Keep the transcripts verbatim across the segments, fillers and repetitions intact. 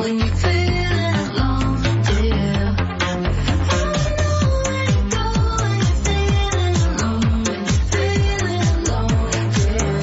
when you're feeling alone, yeah. I know where to go when you're feeling alone, when you're feeling alone, yeah.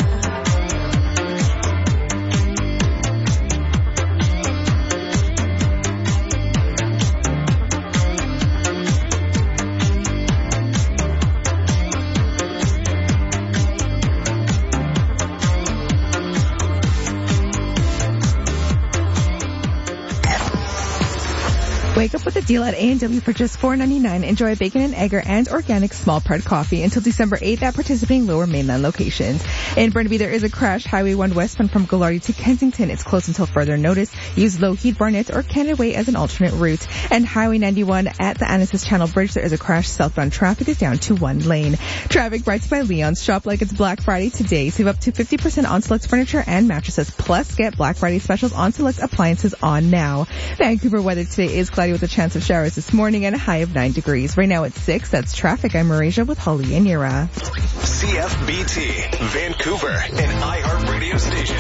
Wake up with a deal at A and W for just four ninety-nine. Enjoy bacon and egg and organic small part coffee until December eighth at participating Lower Mainland locations. In Burnaby, there is a crash. Highway one westbound from Gallardi to Kensington. It's closed until further notice. Use Lougheed, Barnett, or Canada Way as an alternate route. And Highway ninety-one at the Annacis Channel Bridge, there is a crash. Southbound traffic is down to one lane. Traffic brought to you by Leon's. Shop like it's Black Friday today. Save up to fifty percent on select furniture and mattresses. Plus, get Black Friday specials on select appliances on now. Vancouver weather today is cloudy with a chance of showers this morning and a high of nine degrees. Right now it's six. That's traffic. I'm Marisha with Holly and Yura. C F B T, Vancouver, an iHeartRadio station.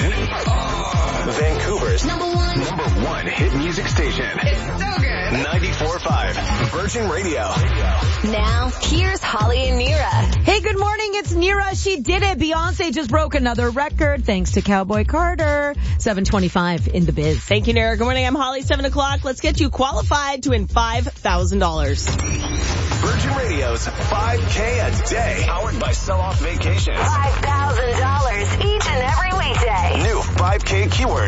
Oh, Vancouver's number one, number one hit music station. It's so good. ninety-four point five, Virgin Radio. Now, here's Holly and Nira. Hey, good morning. It's Nira. She did it. Beyonce just broke another record thanks to Cowboy Carter. seven twenty-five in the biz. Thank you, Nira. Good morning. I'm Holly. seven o'clock. Let's get you qualified to win five thousand dollars. Virgin Radio's five K a day, powered by Sell-Off Vacations. five thousand dollars each and every weekday. New five K keyword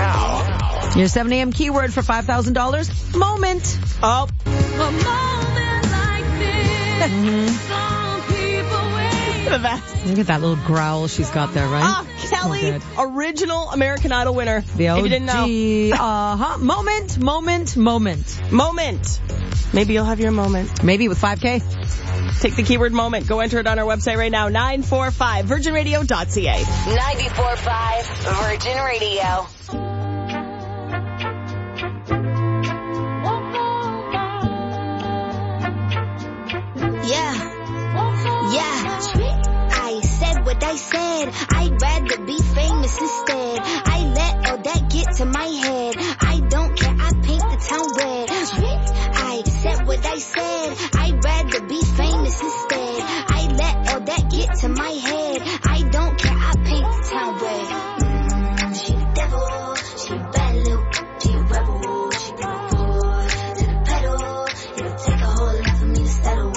now. Your seven a.m. keyword for five thousand dollars. Moment. Oh. A moment like this, Mm-hmm. some people wait. The best. Look at that little growl she's got there, right? Ah, Kelly, good. original American Idol winner. The O G. If you didn't know. Uh-huh. Moment, moment, moment. Moment. Maybe you'll have your moment. Maybe with five K. Take the keyword moment. Go enter it on our website right now, nine four five virgin radio dot c a. ninety-four point five Virgin Radio. Yeah, yeah. I said what I said. I'd rather be famous instead. I let all that get to my head. I don't care. I paint the town red. I said what I said. I'd rather be famous instead. I let all that get to my head. I don't care. I paint the town red. Mm, she the devil. She a bad little. She a rebel. She put her foot to the pedal. It'll take a whole lot for me to settle.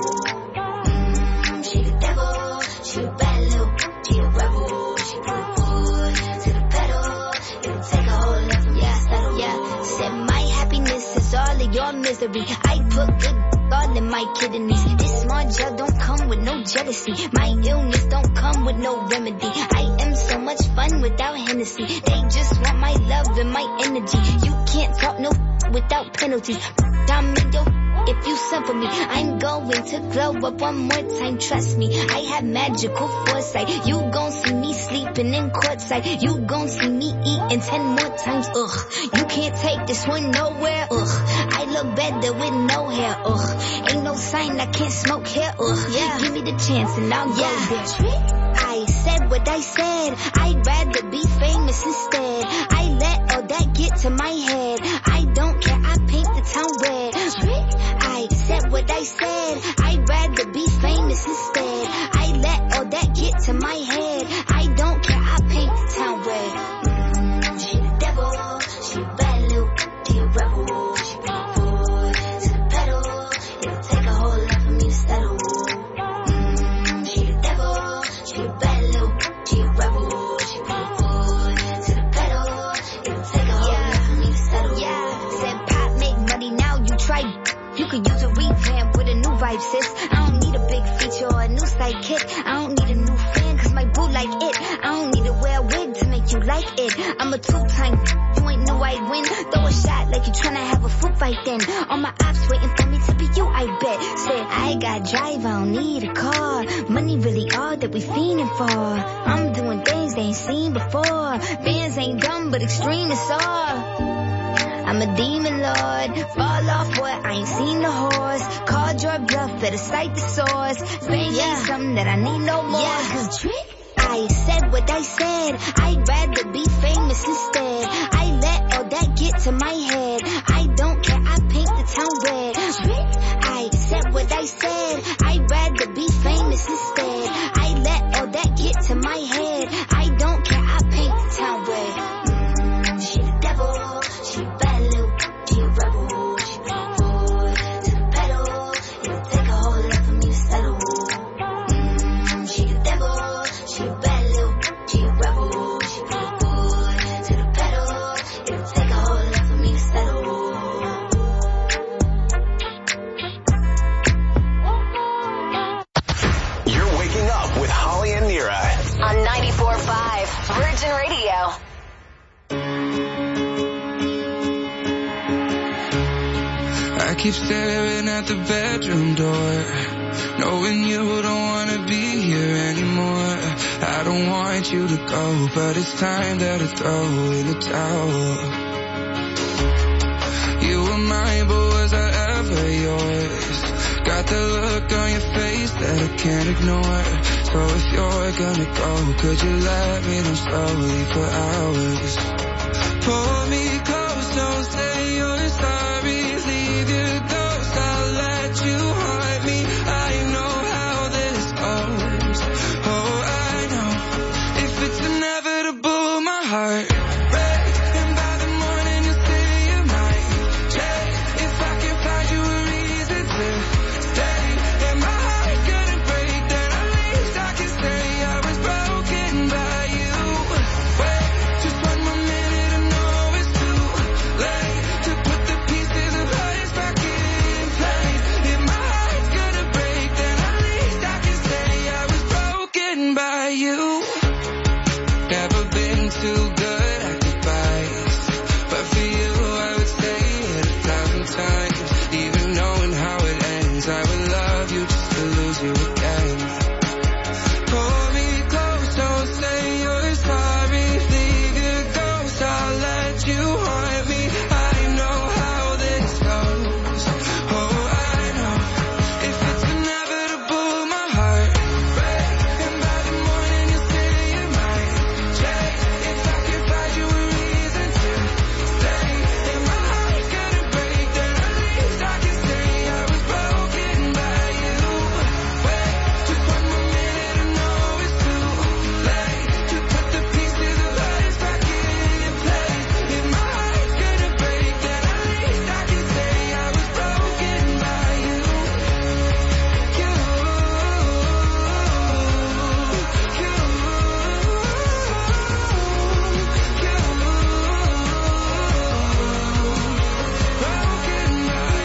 She the devil, she a bad little, she a rebel, she put her foot to the pedal, it'll take a whole lot for me to settle. Yeah, said my happiness is all of your misery, I put good all in my kidneys, this small gel don't come with no jealousy, my illness don't come with no remedy, I am so much fun without Hennessy, they just want my love and my energy, you can't talk no without penalties, I'm in your if you suffer for me, I'm going to glow up one more time, trust me. I have magical foresight. You gon' see me sleeping in courtside. You gon' see me eating ten more times, ugh. You can't take this one nowhere, ugh. I look better with no hair, ugh. Ain't no sign I can't smoke here, ugh. Yeah. Give me the chance and I'll yeah. go there. I said what I said. I'd rather be famous instead. I let all that get to my head. I don't care, I paint the town red. I said what I said. I'd rather be famous instead. I let all that get to my head. I don't care, I paint the town red. Mm, she the devil. She a bad little. She a rebel. She put her foot to the pedal. It'll take a whole lot for me to settle. Mm, she the devil. She a bad little. She a rebel. She put her foot to the pedal. It'll take a whole lot for me to settle. Yeah, said pop make money now. You try. You could use a revamp with a new vibe, sis. I don't need a big feature or a new sidekick. I don't need a new fan, cause my boo like it. I don't need to wear a wig to make you like it. I'm a two-time, you ain't know I'd win. Throw a shot like you tryna have a foot fight then. All my ops waiting for me to be you, I bet. Said, I got drive, I don't need a car. Money really all that we fiending for. I'm doing things they ain't seen before. Fans ain't dumb, but extreme is all. I'm a demon lord, fall off what, I ain't seen the horse. Called your bluff, better cite the source. Fame yeah. ain't something that I need no more. Yeah, cause trick. I said what I said, I'd rather be famous instead. I let all that get to my head. keep staring at the bedroom door, knowing you don't wanna be here anymore. I don't want you to go, but it's time that I throw in the towel. You were mine, but was I ever yours? Got the look on your face that I can't ignore. So if you're gonna go, could you let me down slowly for hours? Pull me close, don't say you're sorry. Leave your ghost, I'll let you haunt me. I know how this goes. Oh, I know. If it's inevitable, my heart breaks, and by the morning you'll say you're mine. Jay, if I can find you a reason to stay, and my heart's gonna break, then at least I can say I was broken by you. Wait, just one more minute, I know it's too late to put the pieces of us back in place. If my heart's gonna break, then at least I can say I was broken by you. Never been too good at goodbyes, but for you I would say it a thousand times. Even knowing how it ends, I would love you just to lose you again. Pull me close, don't say you're sorry. Leave your ghost, I'll let you haunt me. I know how this goes. Oh, I know. If it's inevitable, my heart breaks, and by the morning you'll say you're mine. Jay, if I can find you a reason to stay, and my heart's gonna break, then at least I can say I was broken by you. Wait, just one more minute, I know it's too late to put the pieces of us back in place. If my heart's gonna break, then at least I can say I was broken by you. You, you, broken by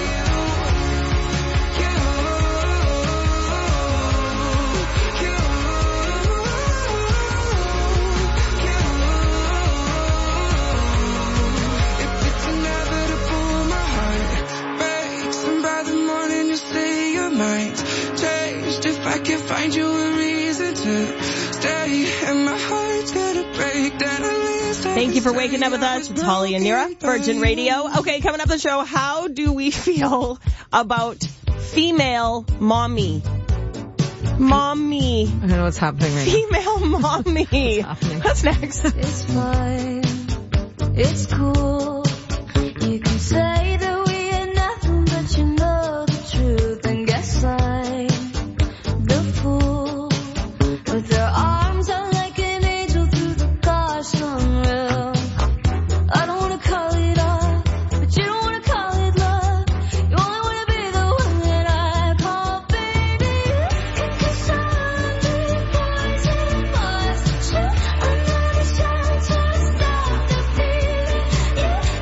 you. If it's inevitable, my heart breaks, and by the morning you say your mind's changed. If I can find you a reason to stay, and my heart's gonna break, then at least I Thank you can for waking say up with I us. was It's Holly and Nira, broken by Virgin you. Radio. Okay, coming up on the show, how do we feel about female mommy? Mommy. I don't know what's happening right now. Female mommy. happening? What's next? It's fine, it's cool. You can say that we ain't nothing, but you know the truth. And guess I'm the fool with her arms out like an angel through the car sunroof. I don't wanna call it love, but you don't wanna call it love. You only wanna be the one that I call baby. Cause I'm the poison was true. I'm not trying to stop the feeling. Yeah,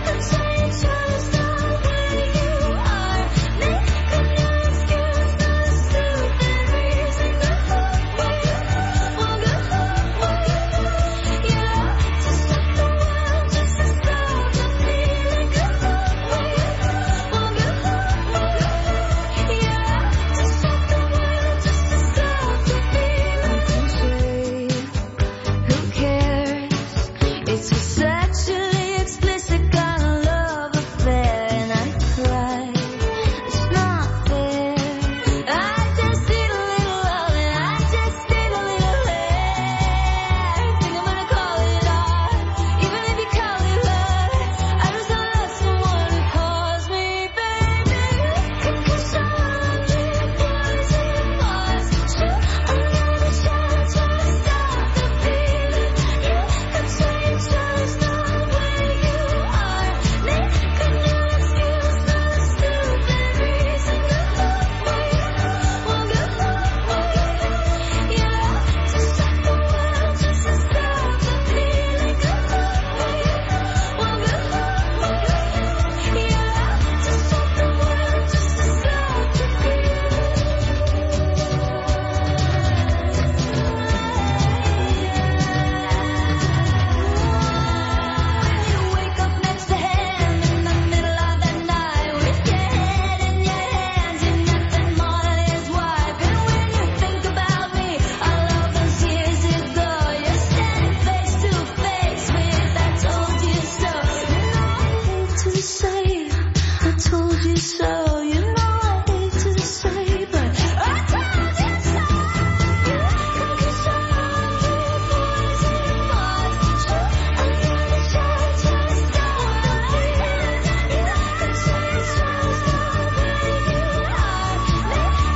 you so. You know I hate to say, but I told you so. You like a song, you poison my soul. I'm gonna try to stop the feeling. You like a sweet smell, so baby, you are me.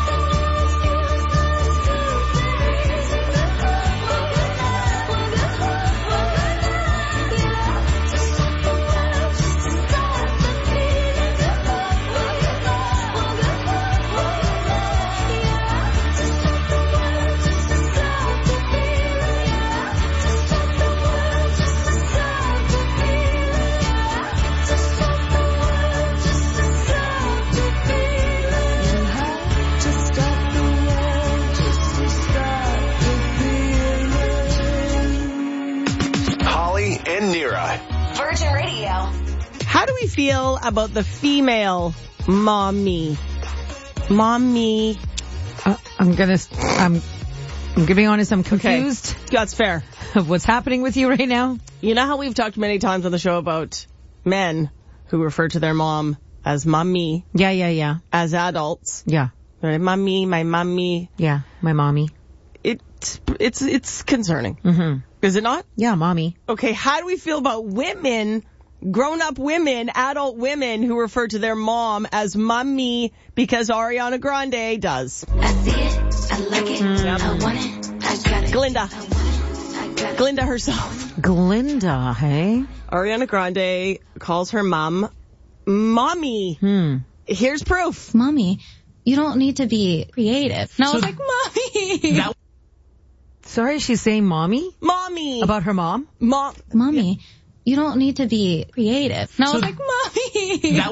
Holly and Nira. Virgin Radio. How do we feel about the female mommy? Mommy. Uh, I'm gonna, I'm, I'm gonna be honest, I'm confused That's fair. of what's happening with you right now. You know how we've talked many times on the show about men who refer to their mom as mommy Yeah, yeah, yeah. as adults. Yeah, They're like, mommy, my mommy. yeah, my mommy. It's, it's, it's concerning. Mm-hmm. Is it not? Yeah, mommy. Okay, how do we feel about women, grown-up women, adult women who refer to their mom as mommy because Ariana Grande does? I see it, I like it, I want it, I got it. Glinda. I want it, I got it. Glinda herself. Glinda, hey? Ariana Grande calls her mom mommy. Hmm. Here's proof. Mommy, you don't need to be creative. And I was like, Mommy. Sorry, she's saying mommy? Mommy. About her mom? Mom. Mommy, you don't need to be creative. And I was like, Mommy.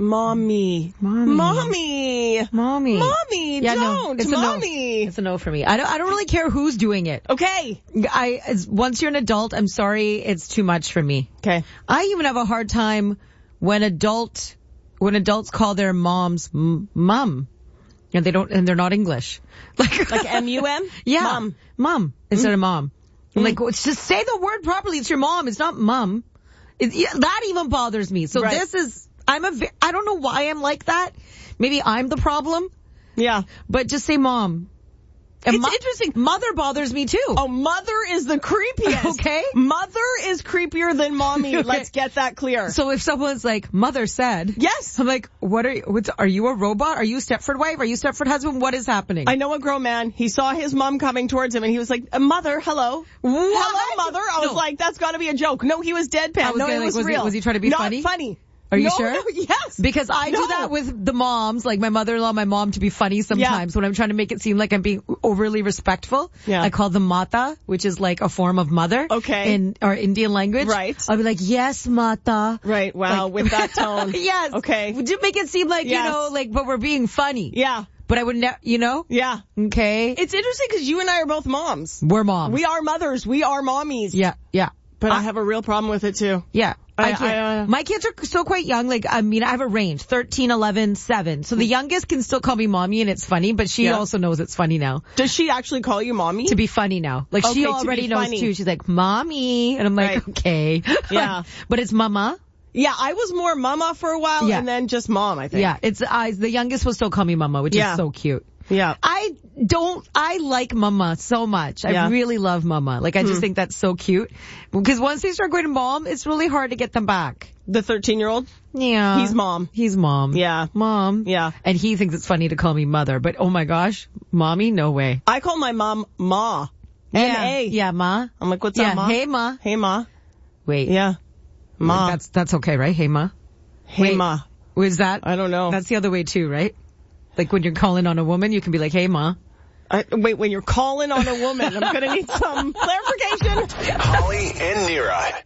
Mommy. Mommy. Mommy. Mommy. Mommy, Yeah, no, don't. it's a no. Mommy. It's a no for me. I don't, I don't really care who's doing it. Okay. I, as, once you're an adult, I'm sorry, it's too much for me. Okay. I even have a hard time when adult, when adults call their moms m- mum. And they don't, and they're not English. Like, Like M U M? yeah. Mom. Mom instead Mm. of mom. I'm like, well, it's just say the word properly. It's your mom. It's not mum. It, yeah, that even bothers me. So Right. this is, I'm a, ve- I don't know why I'm like that. Maybe I'm the problem, Yeah. but just say mom. And It's mo- interesting. Mother bothers me too. Oh, mother is the creepiest. Okay. Mother is creepier than mommy. Okay. Let's get that clear. So if someone's like, mother said, yes. I'm like, what are you, what's, are you a robot? Are you Stepford wife? Are you Stepford husband? What is happening? I know a grown man. He saw his mom coming towards him and he was like, mother, hello. What? Hello, mother. I was No. like, that's gotta be a joke. No, he was deadpan. I was no, gonna, it like, was, was he- real. was he trying to be Not funny? funny. Are you No, sure? no, yes. Because I No. do that with the moms, like my mother-in-law, my mom, to be funny sometimes when I'm trying to make it seem like I'm being overly respectful. Yeah. I call them mata, which is like a form of mother. Okay. In our Indian language. Right. I'll be like, yes, mata. Right. Wow. Like- with that tone. Yes. Okay. To make it seem like, Yes. you know, like, but we're being funny. Yeah. But I would never, you know? Yeah. Okay. It's interesting because you and I are both moms. We're moms. We are mothers. We are mommies. Yeah, yeah. But I- I have a real problem with it too. Yeah. I I- can't. I, uh, My kids are still quite young. Like, I mean, I have a range, thirteen, eleven, seven. So the youngest can still call me mommy and it's funny, but she Yeah. also knows it's funny now. Does she actually call you mommy? To be funny now. Like, Okay, she to already be knows funny. too. She's like, mommy. And I'm like, Right. okay. Yeah. But it's mama. Yeah, I was more mama for a while Yeah. and then just mom, I think. Yeah. It's, uh, the youngest will still call me mama, which Yeah. is so cute. Yeah. I don't, I like mama so much. I Yeah. really love mama. Like, I just think that's so cute. Because once they start going to mom, it's really hard to get them back. The thirteen year old? Yeah. He's mom. He's mom. Yeah. Mom. Yeah. And he thinks it's funny to call me mother, but oh my gosh, mommy, no way. I call my mom Ma. Yeah. M A. Yeah, ma. I'm like, what's Yeah, up, Ma? hey ma. Hey, Ma. Wait. Yeah. Ma. That's, that's okay, right? Hey ma. hey, wait. Ma. Was that? I don't know. That's the other way too, right? Like when you're calling on a woman, you can be like, hey ma. I, wait, when you're calling on a woman, I'm going to need some clarification. Holly and Nira.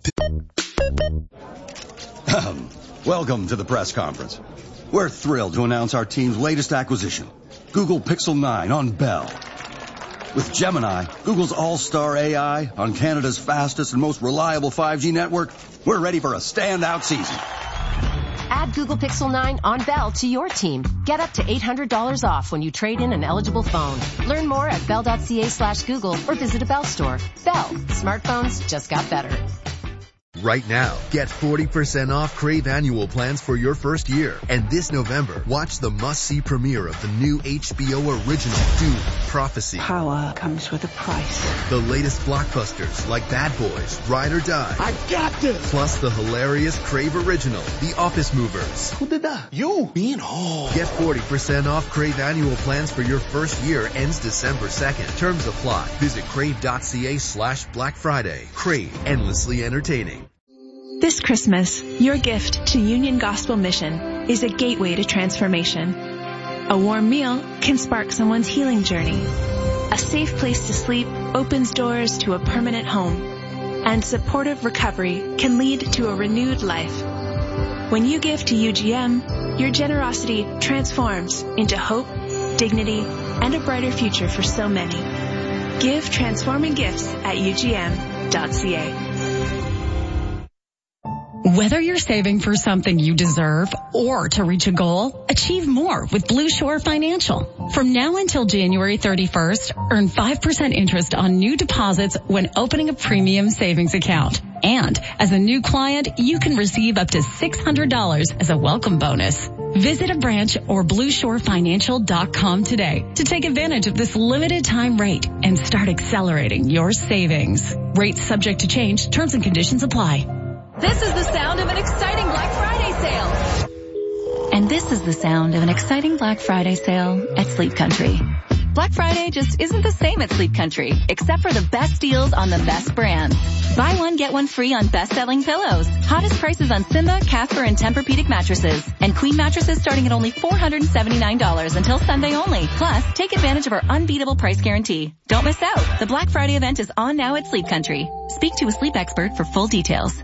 Welcome to the press conference. We're thrilled to announce our team's latest acquisition, Google Pixel nine on Bell. With Gemini, Google's all-star A I, on Canada's fastest and most reliable five G network, we're ready for a standout season. Add Google Pixel nine on Bell to your team. Get up to eight hundred dollars off when you trade in an eligible phone. Learn more at bell.ca slash Google or visit a Bell store. Bell. Smartphones just got better. Right now, get forty percent off Crave annual plans for your first year. And this November, watch the must-see premiere of the new H B O original, Dune: Prophecy. Power comes with a price. The latest blockbusters like Bad Boys, Ride or Die. I got this! Plus the hilarious Crave original, The Office Movers. Who did that? You! Me and all. Get forty percent off Crave annual plans for your first year, ends December second. Terms apply. Visit crave.ca slash Black Friday. Crave, endlessly entertaining. This Christmas, your gift to Union Gospel Mission is a gateway to transformation. A warm meal can spark someone's healing journey. A safe place to sleep opens doors to a permanent home. And supportive recovery can lead to a renewed life. When you give to U G M, your generosity transforms into hope, dignity, and a brighter future for so many. Give transforming gifts at U G M dot C A. Whether you're saving for something you deserve or to reach a goal, achieve more with Blue Shore Financial. From now until January thirty-first, earn five percent interest on new deposits when opening a premium savings account. And as a new client, you can receive up to six hundred dollars as a welcome bonus. Visit a branch or blue shore financial dot com today to take advantage of this limited time rate and start accelerating your savings. Rates subject to change. Terms and conditions apply. This is the sound of an exciting Black Friday sale. And this is the sound of an exciting Black Friday sale at Sleep Country. Black Friday just isn't the same at Sleep Country, except for the best deals on the best brands. Buy one, get one free on best-selling pillows. Hottest prices on Simba, Casper, and Tempur-Pedic mattresses. And Queen mattresses starting at only four hundred seventy-nine dollars until Sunday only. Plus, take advantage of our unbeatable price guarantee. Don't miss out. The Black Friday event is on now at Sleep Country. Speak to a sleep expert for full details.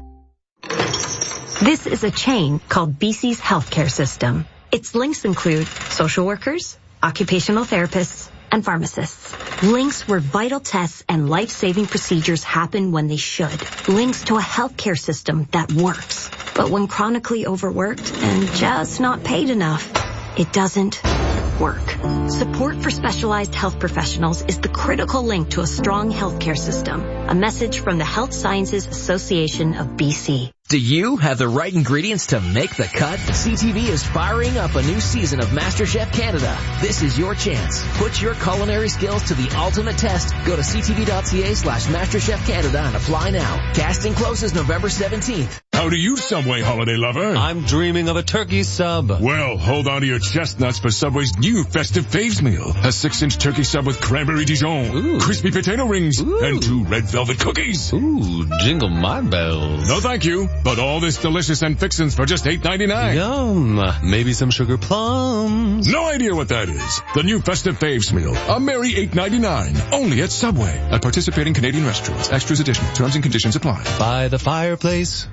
This is a chain called B C's healthcare system. Its links include social workers, occupational therapists, and pharmacists. Links where vital tests and life-saving procedures happen when they should. Links to a healthcare system that works. But when chronically overworked and just not paid enough, it doesn't work. Support for specialized health professionals is the critical link to a strong healthcare system. A message from the Health Sciences Association of B C. Do you have the right ingredients to make the cut? C T V is firing up a new season of MasterChef Canada. This is your chance. Put your culinary skills to the ultimate test. Go to ctv.ca slash MasterChef Canada and apply now. Casting closes November seventeenth. How do you, Subway holiday lover? I'm dreaming of a turkey sub. Well, hold on to your chestnuts for Subway's new festive faves meal. A six-inch turkey sub with cranberry Dijon, Ooh. crispy potato rings, Ooh. and two red velvet cookies. Ooh, jingle my bells. No thank you, but all this delicious and fixins for just eight ninety-nine. Yum. Maybe some sugar plums. No idea what that is. The new festive faves meal. A merry eight ninety-nine. Only at Subway. At participating Canadian restaurants. Extras additional. Terms and conditions apply. By the fireplace.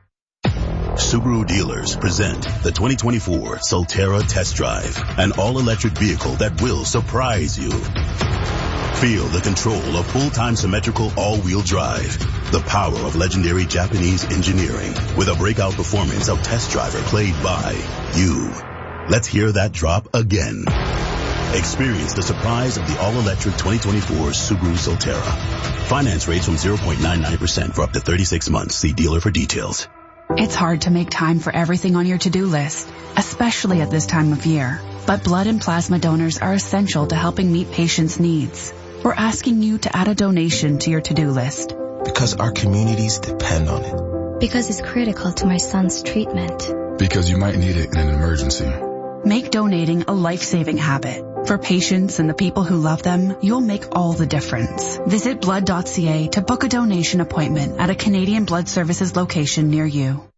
Subaru dealers present the twenty twenty-four Solterra Test Drive, an all-electric vehicle that will surprise you. Feel the control of full-time symmetrical all-wheel drive, the power of legendary Japanese engineering, with a breakout performance of Test Driver played by you. Let's hear that drop again. Experience the surprise of the all-electric twenty twenty-four Subaru Solterra. Finance rates from zero point nine nine percent for up to thirty-six months. See dealer for details. It's hard to make time for everything on your to-do list, especially at this time of year. But blood and plasma donors are essential to helping meet patients' needs. We're asking you to add a donation to your to-do list. Because our communities depend on it. Because it's critical to my son's treatment. Because you might need it in an emergency. Make donating a life-saving habit. For patients and the people who love them, you'll make all the difference. Visit blood dot c a to book a donation appointment at a Canadian Blood Services location near you.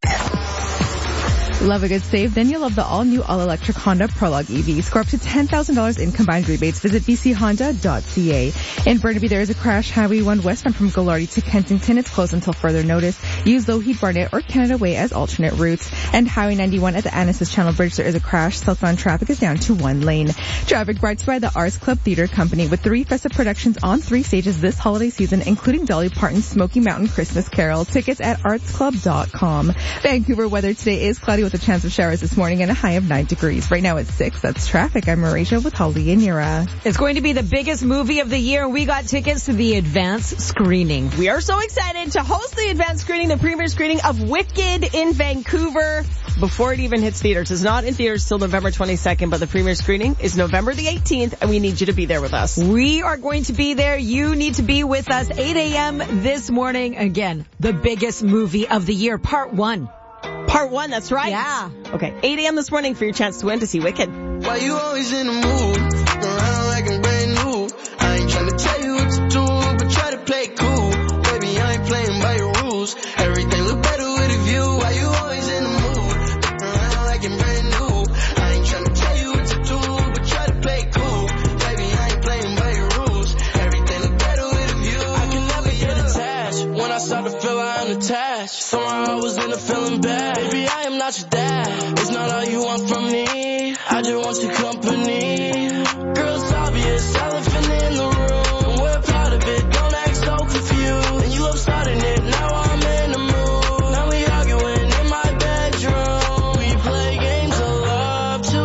Love a good save? Then you'll love the all-new all-electric Honda Prologue E V. Score up to ten thousand dollars in combined rebates. Visit b c honda dot c a. In Burnaby, there is a crash. Highway one westbound from Ghilardi to Kensington. It's closed until further notice. Use Lougheed Barnett or Canada Way as alternate routes. And Highway ninety-one at the Annis's Channel Bridge, there is a crash. Southbound traffic is down to one lane. Traffic brought to you by the Arts Club Theater Company with three festive productions on three stages this holiday season, including Dolly Parton's Smoky Mountain Christmas Carol. Tickets at arts club dot com. Vancouver weather today is cloudy with a chance of showers this morning and a high of nine degrees. Right now it's six. That's traffic. I'm Marisha with Holly and Nira. It's going to be the biggest movie of the year. We got tickets to the advanced screening. We are so excited to host the advanced screening, the premiere screening of Wicked in Vancouver before it even hits theaters. It's not in theaters till November twenty-second, but the premiere screening is November the eighteenth, and we need you to be there with us. We are going to be there. You need to be with us eight a.m. this morning. Again, the biggest movie of the year, part one. Part one, that's right. Yeah. Okay, eight a.m. this morning for your chance to win to see Wicked. Why you always in the mood? Around like I'm brand new. I ain't trying to tell you what to do, but try to play cool. Baby, I ain't playing by your rules. Everything look better with a view. Why you always in the mood? Around like I'm brand new. I ain't trying to tell you what to do, but try to play cool. Baby, I ain't playing by your rules. Everything look better with a view. I can never get attached. When I start to feel I'm attached, somehow I was in a feeling bad. Baby, I am not your dad. It's not all you want from me. I just want your company. Girl, it's obvious, elephant in the room. We're part of it, don't act so confused. And you love starting it, now I'm in the mood. Now we arguing in my bedroom. We play games of love to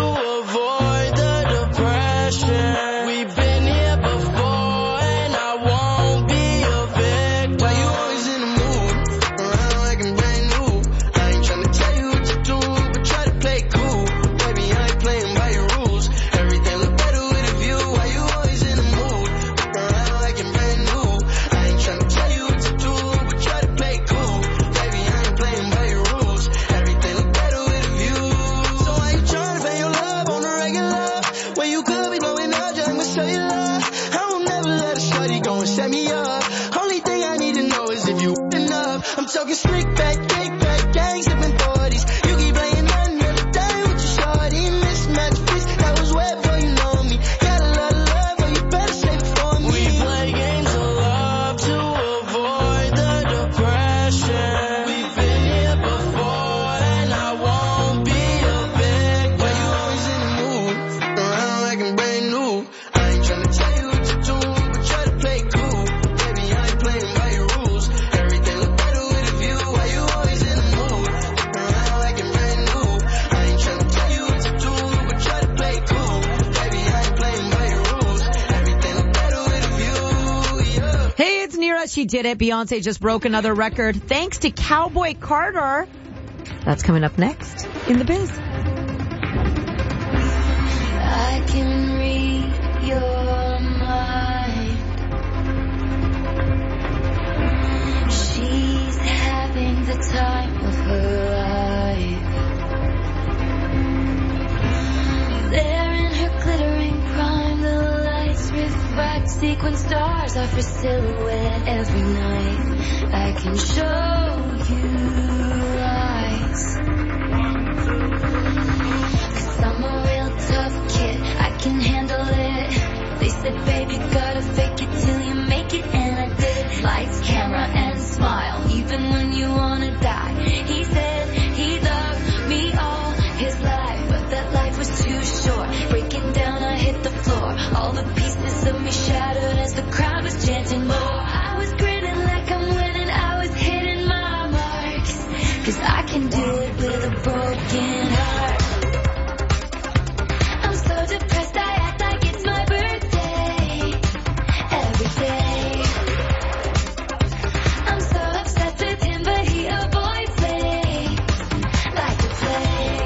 avoid the depression. We've been here before and I won't be a victim. Why you always in the mood? Around like I'm brand new. I ain't trying to tell you what to do, but try to play cool. Baby, I ain't playing by your rules. Everything look better with a view. Why you always in the mood? Around like I'm brand new. I ain't trying to tell you what to do, but try to play cool. Baby, I ain't playing by your rules. Everything look better with a view. So I ain't trying to pay your love on the regular. When you could be blowing up, just I'ma show you love. I won't never let a shorty go and set me up. Only thing I need to know is if you enough. I'm talking slick back, kick back, gang sipping forties. You keep playing nothing every day with your shorty. Mismatch piece, that was way before you know me. Got a lot of love, but you better save it for me. We play games of love to avoid the depression. We've been here before and I won't be a victim. Why you always in the mood? Around like I'm brand new. I ain't trying to tell you what to do, but try to play cool. Baby, I ain't playing by your rules. Everything look better with a view. Why you always in the mood? Around like I'm brand new. I ain't trying to tell you what to do, but try to play cool. Baby, I ain't playing by your rules. Everything look better with a view, yeah. Hey, it's Nira. She did it. Beyonce just broke another record thanks to Cowboy Carter. That's coming up next in the biz. I can read your mind. She's having the time of her life. There in her glittering prime, the lights reflect sequin stars off her silhouette every night. I can show you lights. Cause I'm a real tough kid, I can handle it. They said, baby, gotta fake it till you make it, and I did. Lights, camera, and smile, even when you wanna die. He said he loved me all his life, but that life was too short. Breaking down, I hit the floor. All the pieces of me shattered as the crowd was chanting more. I was grinning like I'm winning, I was hitting my marks. Cause I can do it with a broken heart. I'm so depressed, I act like it's my birthday every day. I'm so obsessed with him, but he avoids me like the plague.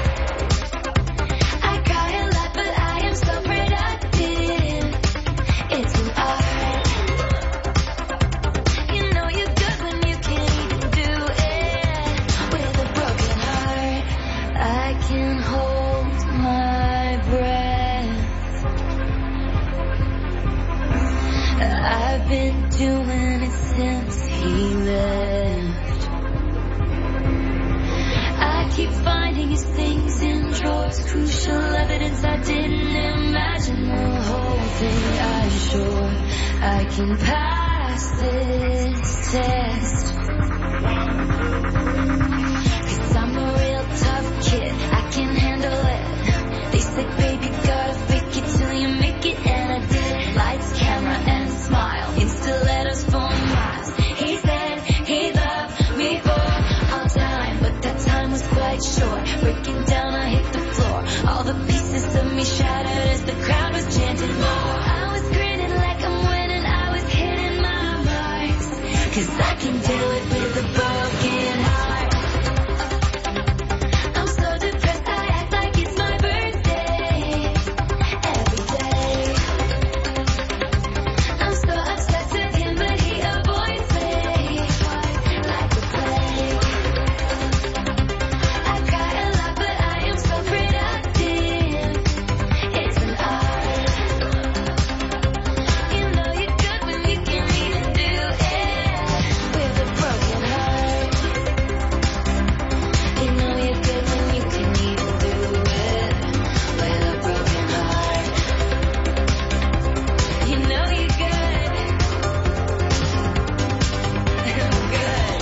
I cry a lot, but I am so productive. It's an art. You know you're good when you can't even do it with a broken heart. I can hold my breath. I've been doing it since he left. I keep finding his things in drawers, crucial evidence I didn't imagine. The whole thing, I'm sure I can pass this test. Cause I'm a real tough kid, I can handle it. They said, baby, gotta fake it till you make it, and I did. Lights, camera, and smile, insta letters for miles. He said he loved me for all time, but that time was quite short. me shattered as the crowd was chanting more. I was grinning like I'm winning, I was hitting my marks. Cause I can do it with a broken heart. I'm so depressed, I act like it's my birthday. Every day. I'm so obsessed with him, but he avoids me like the plague. I cry a lot, but I am so productive. It's an art. You know you're good when you can even do it with a broken heart. You know you're good when you can even do it with a broken heart. You know you're good. I'm good.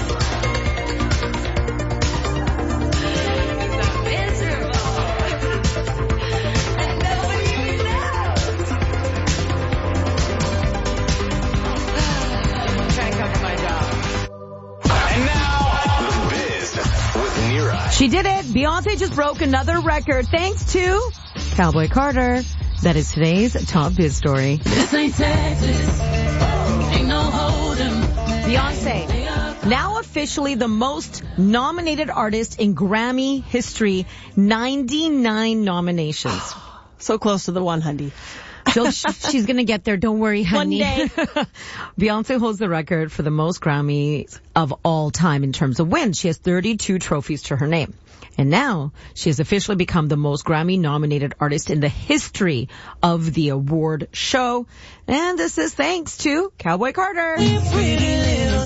'Cause I'm miserable. And nobody even knows. Trying to cover my job. And now, The Biz with Niraj. She did it. Beyonce just broke another record thanks to Cowboy Carter. That is today's top biz story. This ain't Texas. Ain't no hold'em. Beyonce, now officially the most nominated artist in Grammy history, ninety-nine nominations. So close to the one hundred. So sh- she's gonna get there, don't worry, honey. One day. Beyonce holds the record for the most Grammys of all time in terms of wins. She has thirty-two trophies to her name. And now she has officially become the most Grammy-nominated artist in the history of the award show. And this is thanks to Cowboy Carter. Pretty little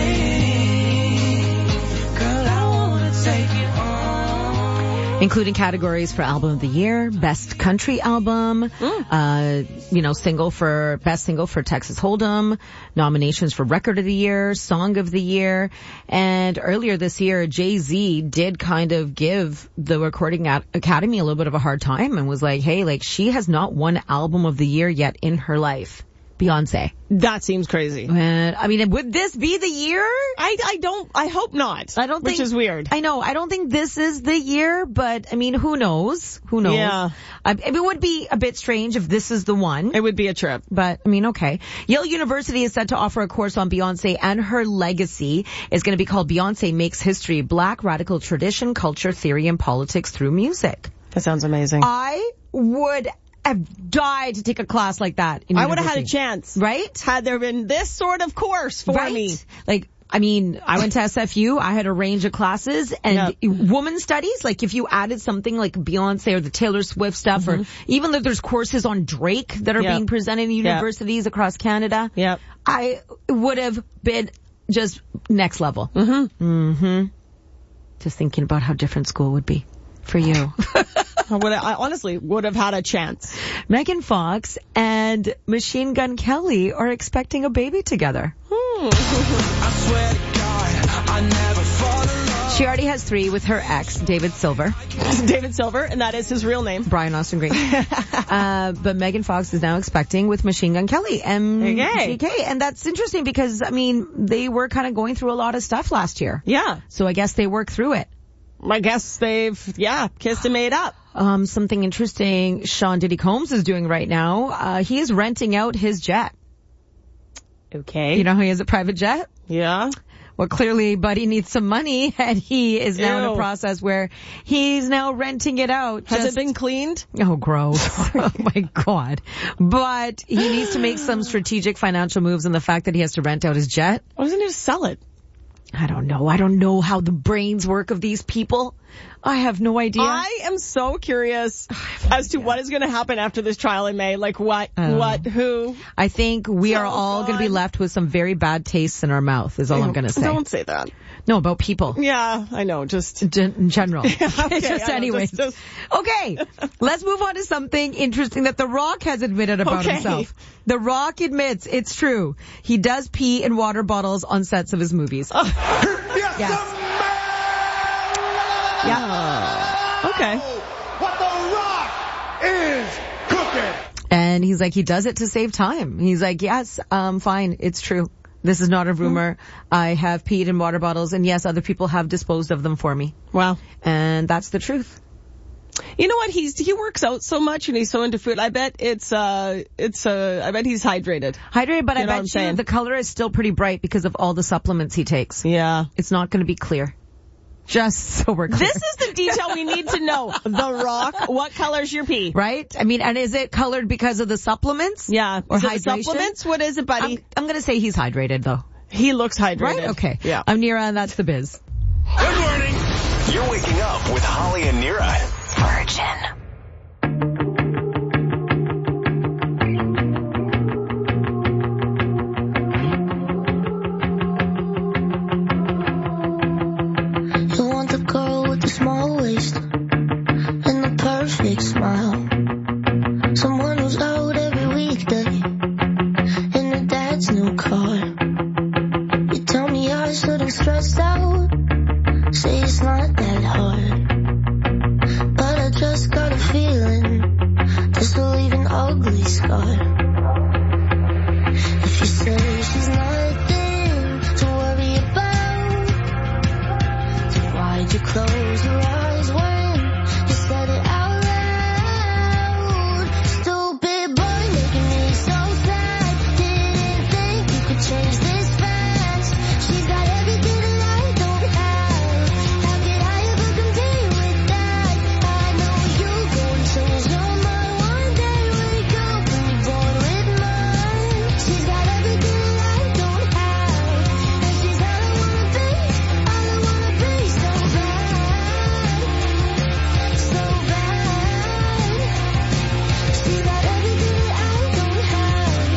thing. Girl, I wanna take it on. Including categories for Album of the Year, Best Country Album, uh, you know, single for, Best Single for Texas Hold'em, nominations for Record of the Year, Song of the Year, and earlier this year, Jay-Z did kind of give the Recording Academy a little bit of a hard time and was like, hey, like, she has not won Album of the Year yet in her life. Beyonce. That seems crazy. And, I mean, would this be the year? I, I don't, I hope not. I don't think. Which is weird. I know. I don't think this is the year, but I mean, who knows? Who knows? Yeah. I, it would be a bit strange if this is the one. It would be a trip. But, I mean, okay. Yale University is set to offer a course on Beyonce and her legacy. It's going to be called Beyonce Makes History, Black Radical Tradition, Culture, Theory, and Politics Through Music. That sounds amazing. I would have died to take a class like that in I would have had a university. chance. Right? Had there been this sort of course for Right? me. Like, I mean, I went to S F U, I had a range of classes, and woman studies, like if you added something like Beyonce or the Taylor Swift stuff, Mhm. or even though there's courses on Drake that are Yep. being presented in Yep. universities across Canada, Yep. I would have been just next level. Mm-hmm. Mm-hmm. Just thinking about how different school would be for you. I, would, I honestly would have had a chance. Megan Fox and Machine Gun Kelly are expecting a baby together. Hmm. I swear to God, I never fall in love. She already has three with her ex, David Silver. David Silver, and that is his real name. Brian Austin Green. uh, but Megan Fox is now expecting with Machine Gun Kelly. M G K. And that's interesting because, I mean, they were kind of going through a lot of stuff last year. Yeah. So I guess they worked through it. I guess they've, yeah, kissed and made up. Um, something interesting Sean Diddy Combs is doing right now. Uh, he is renting out his jet. Okay. You know how he has a private jet? Yeah. Well, clearly Buddy needs some money, and he is now in a Ew. process where he's now renting it out. Has just- it been cleaned? Oh, gross. Oh, my God. But he needs to make some strategic financial moves, and the fact that he has to rent out his jet. Why doesn't he just sell it? I don't know. I don't know how the brains work of these people. I have no idea. I am so curious as to what is going to happen after this trial in May. Like what, I don't what, who? I think we are Oh, all going to be God. left with some very bad tastes in our mouth, is all I'm going to say. Don't say that. No, about people. Yeah, I know. Just Gen- in general. okay, just I know, anyways. just- just- Okay, let's move on to something interesting that The Rock has admitted about Okay. himself. The Rock admits it's true. He does pee in water bottles on sets of his movies. Yes. Yeah. Okay. What the Rock is cooking. And he's like, he does it to save time. He's like, yes, um, fine, it's true. This is not a rumor. I have peed in water bottles, and yes, other people have disposed of them for me. Wow. And that's the truth. You know what? He's he works out so much and he's so into food. I bet it's uh it's uh I bet he's hydrated. Hydrated, but You I know what I'm bet you saying? the color is still pretty bright because of all the supplements he takes. Yeah. It's not going to be clear. Just so we're clear. This is the detail we need to know. The Rock, what color's your pee? Right? I mean, and is it colored because of the supplements? Yeah. Or Is it the hydration? supplements? What is it, buddy? I'm, I'm going to say he's hydrated, though. He looks hydrated. Right? Okay. Yeah. I'm Nira, and that's The Biz. Good morning. You're waking up with Holly and Nira. Virgin. You want the girl with the small waist and the perfect smile. Someone who's out every weekday in her dad's new car. You tell me I shouldn't stress out, say it's not that hard. But I just got a feeling this will leave an ugly scar. If you say she's not there to worry about, why'd you close your eyes when you said it out loud? Stupid boy making me so sad. Didn't think you could change this fast. She's got everything that I don't have. How could I ever compete with that? I know you go and change your mind one day. Wake up and be born with mine. She's got everything that I don't have, and she's all I wanna be. All I wanna be so bad, so bad. She's got everything that I don't have.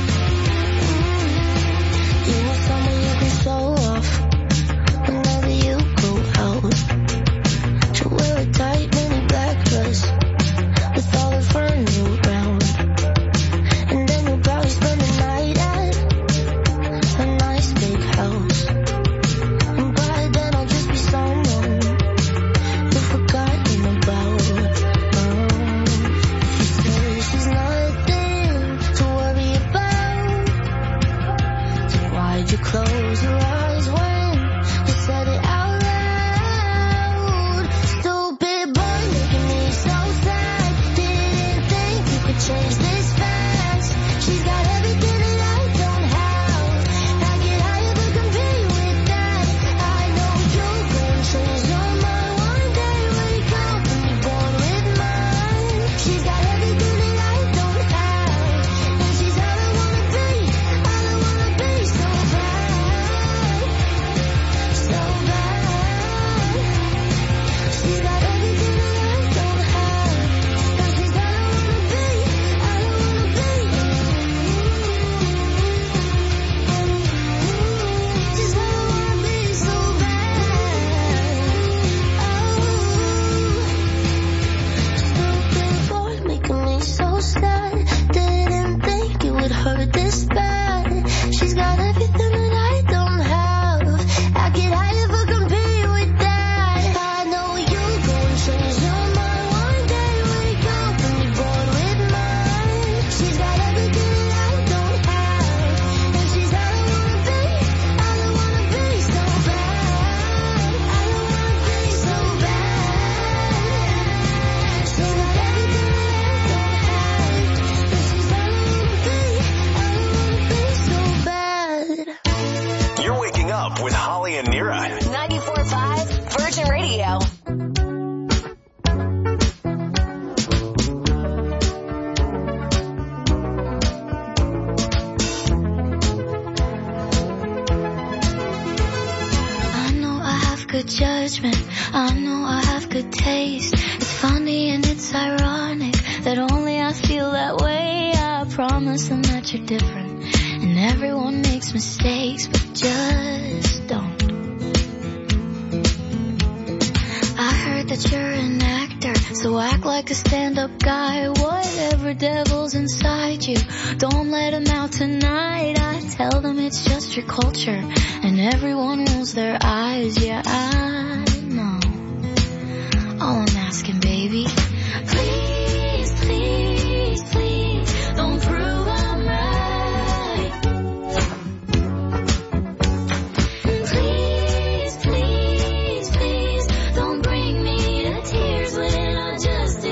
Mm. You want someone you can show off whenever you go out. She'll wear a tight mini black dress with all her friends around, and then you'll probably spend the night at a nice big house. And by then I'll just be someone you've forgotten about. Oh, if you say she's not there to worry about, then why'd you close your eyes when you said it out loud? Stupid boy making me so sad. Didn't think you could change this fast. She's got everything that I don't have. How could I ever compete with that? I know you'll go and change your mind one day. Wake up and be born with mine. She's got everything that I don't have, and she's all I wanna be. All I wanna be so bad, so bad. She's got everything that I don't have, and she's all I wanna be. All I wanna be. She's all I wanna be so bad. Oh, stupid boy making me so sad. Didn't think it would hurt this bad. She's got everything that I don't have. How could I ever compete with that? I know you'll go and change your mind one day. Wake up and be born with mine. She's got everything that I don't have, and she's all I wanna be. All I wanna be so bad. All I wanna be so bad. She's got everything that I don't have, and she's all I wanna be. All I wanna be so bad. You're waking up with Holly and Nira. ninety-four point five Virgin Radio. I know I have good judgment. I know I have good taste. It's funny and it's ironic that only I feel that way. I promise them that you're different, and everyone makes mistakes, but just don't. I heard that you're an actor, so act like a stand-up guy. Whatever devil's inside you, don't let him out tonight. I tell them it's just your culture, and everyone rolls their eyes. Yeah, I know. All I'm asking, baby, please, please, please, don't prove I'm right. Please, please, please, don't bring me to tears when I just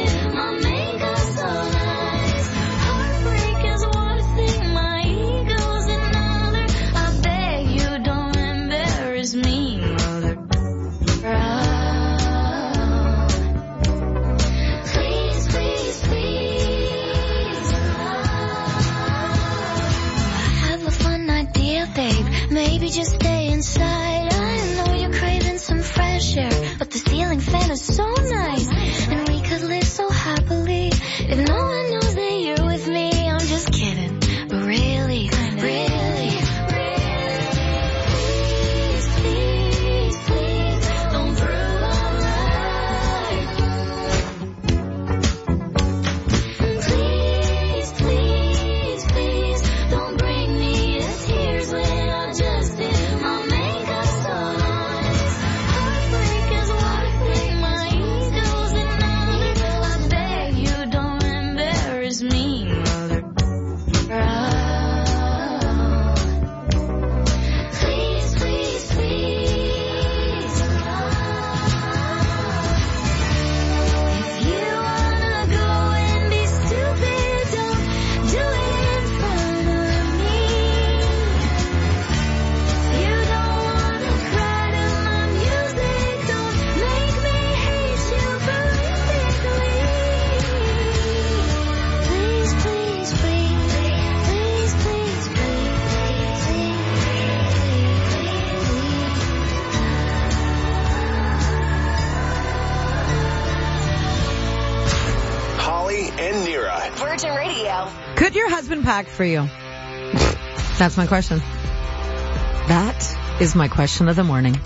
Virgin Radio. Could your husband pack for you? That's my question. That is my question of the morning.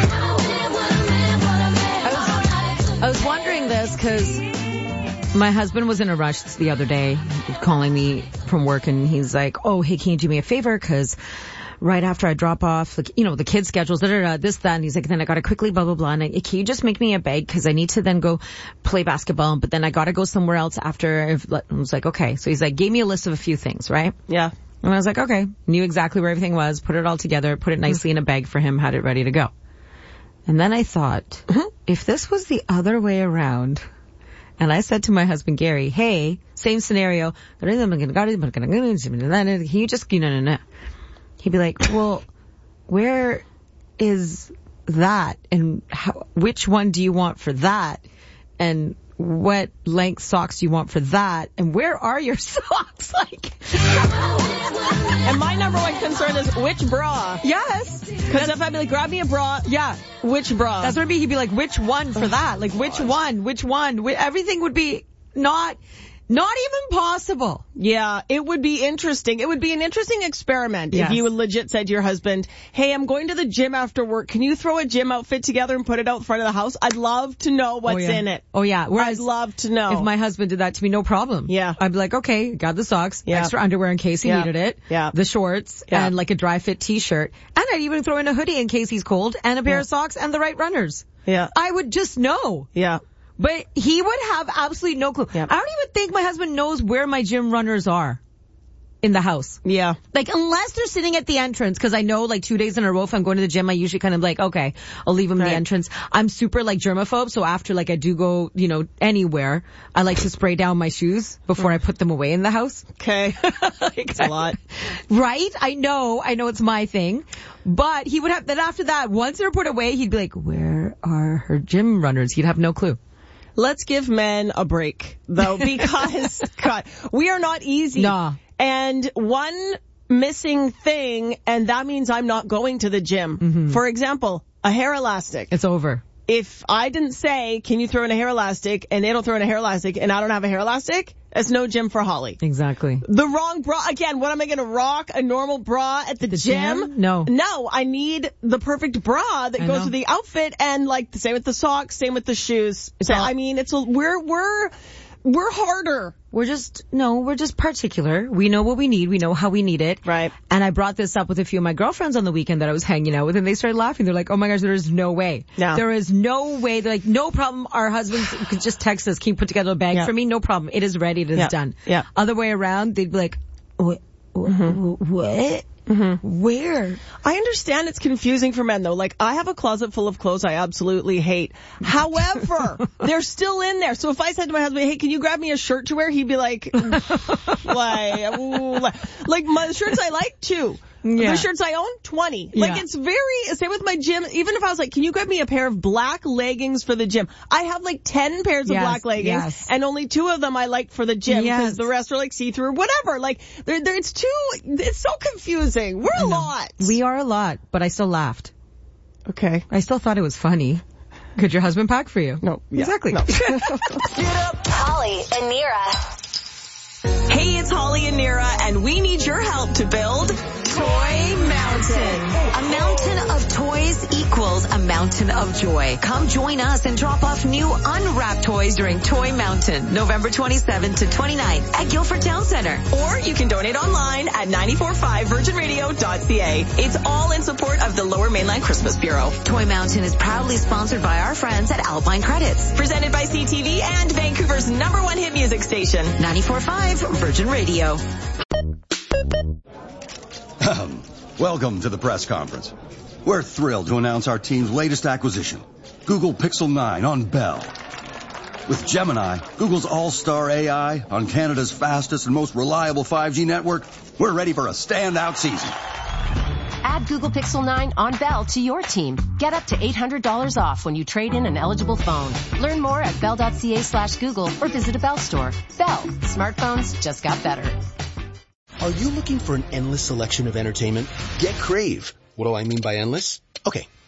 I was, I was wondering this because my husband was in a rush the other day calling me from work, and he's like, oh, hey, can you do me a favor? Because right after I drop off, like, you know, the kids' schedules, da, da, da, this, that, and he's like, then I got to quickly blah, blah, blah. And I, can you just make me a bag? Because I need to then go play basketball, but then I got to go somewhere else after. I've, I was like, okay. So he's like, gave me a list of a few things, right? Yeah. And I was like, okay. Knew exactly where everything was, put it all together, put it nicely in a bag for him, had it ready to go. And then I thought, if this was the other way around, and I said to my husband, Gary, hey, same scenario. Can you just, you know, no, no. He'd be like, well, where is that? And how, which one do you want for that? And what length socks do you want for that? And where are your socks? Like, and my number one concern is which bra? Yes. Because if I'd be like, grab me a bra. Yeah. Which bra? That's what it'd be. He'd be like, which one for that? Like, which one? Which one? Everything would be not... Not even possible. Yeah, it would be interesting. It would be an interesting experiment yes. if you would legit said to your husband, hey, I'm going to the gym after work. Can you throw a gym outfit together and put it out front of the house? I'd love to know what's oh, yeah. in it. Oh, yeah. Whereas I'd love to know. If my husband did that to me, no problem. Yeah. I'd be like, okay, got the socks, yeah. extra underwear in case he yeah. needed it, yeah. the shorts, yeah. and like a dry fit t-shirt. And I'd even throw in a hoodie in case he's cold, and a pair yeah. of socks and the right runners. Yeah. I would just know. Yeah. But he would have absolutely no clue. Yep. I don't even think my husband knows where my gym runners are in the house. Yeah. Like, unless they're sitting at the entrance, because I know, like, two days in a row, if I'm going to the gym, I usually kind of like, okay, I'll leave them right. in the entrance. I'm super, like, germaphobe, so after, like, I do go, you know, anywhere, I like to spray down my shoes before I put them away in the house. Okay. It's a lot. Right? I know. I know it's my thing. But he would have, then after that, once they're put away, he'd be like, where are her gym runners? He'd have no clue. Let's give men a break, though, because, God, we are not easy. Nah. And one missing thing, and that means I'm not going to the gym. Mm-hmm. For example, a hair elastic. It's over. If I didn't say, can you throw in a hair elastic, and they don't throw in a hair elastic, and I don't have a hair elastic, it's no gym for Holly. Exactly. The wrong bra. Again, what am I going to rock? A normal bra at the, the gym? gym? No. No, I need the perfect bra that I goes know. with the outfit, and like the same with the socks, same with the shoes. So, all- I mean, it's a, we're, we're, we're harder. We're just, no, we're just particular. We know what we need. We know how we need it. Right. And I brought this up with a few of my girlfriends on the weekend that I was hanging out with, and they started laughing. They're like, oh my gosh, there is no way. No. There is no way. They're like, no problem. Our husbands could just text us, can you put together a bag Yeah. for me? No problem. It is ready. It is Yeah. done. Yeah. Other way around, they'd be like, what? Mm-hmm. What? Mm-hmm. Where? I understand it's confusing for men, though. Like, I have a closet full of clothes I absolutely hate. However, they're still in there. So if I said to my husband, hey, can you grab me a shirt to wear? He'd be like, like, ooh, like, like my shirts I like, too. Yeah. The shirts I own, twenty. Yeah. Like, it's very, same with my gym. Even if I was like, can you grab me a pair of black leggings for the gym? I have like ten pairs of Yes, black leggings, yes. and only two of them I like for the gym, because Yes. the rest are like see-through or whatever. Like, they're, they're, it's too, it's so confusing. We're a lot. We are a lot, but I still laughed. Okay. I still thought it was funny. Could your husband pack for you? No. Yeah, Exactly. no. Holly and Nira. Hey, it's Holly and Nira, and we need your help to build Toy Mountain. A mountain of toys equals a mountain of joy. Come join us and drop off new unwrapped toys during Toy Mountain, November twenty-seventh to twenty-ninth at Guilford Town Center. Or you can donate online at nine four five virgin radio dot c a. It's all in support of the Lower Mainland Christmas Bureau. Toy Mountain is proudly sponsored by our friends at Alpine Credits. Presented by C T V and Vancouver's number one hit music station. ninety-four point five Virgin Radio. Welcome to the press conference. We're thrilled to announce our team's latest acquisition, Google Pixel nine on Bell. With Gemini, Google's all-star A I on Canada's fastest and most reliable five G network, we're ready for a standout season. Add Google Pixel nine on Bell to your team. Get up to eight hundred dollars off when you trade in an eligible phone. Learn more at bell.ca slash Google or visit a Bell store. Bell. Smartphones just got better. Are you looking for an endless selection of entertainment? Get Crave. What do I mean by endless? Okay,